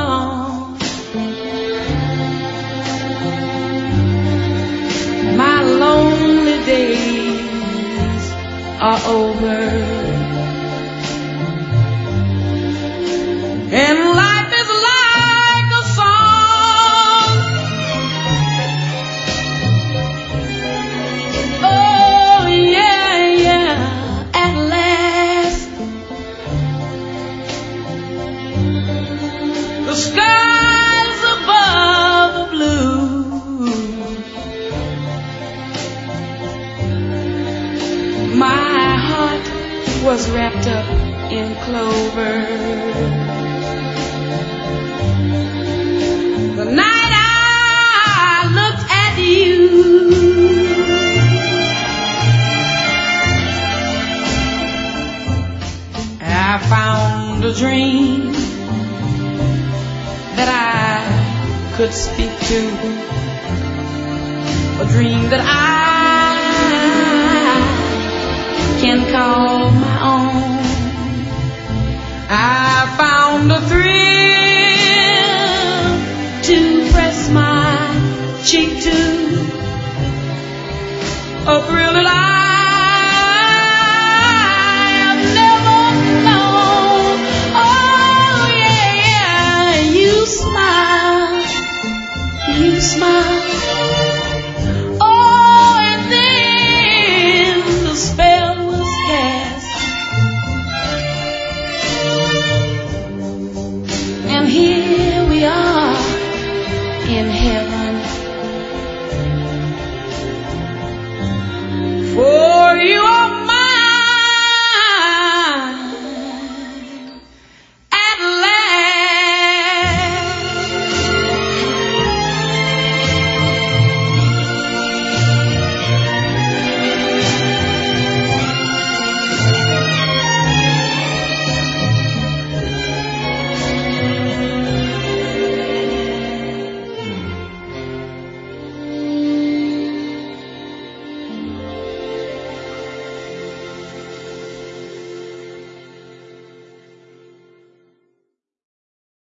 gone. My lonely days are over. And life is like a song. Oh yeah, yeah, at last the skies above are blue. My heart was wrapped up in clover. The night I looked at you, I found a dream that I could speak to, a dream that I can call my own. I found a thrill to press my cheek to, a thrill that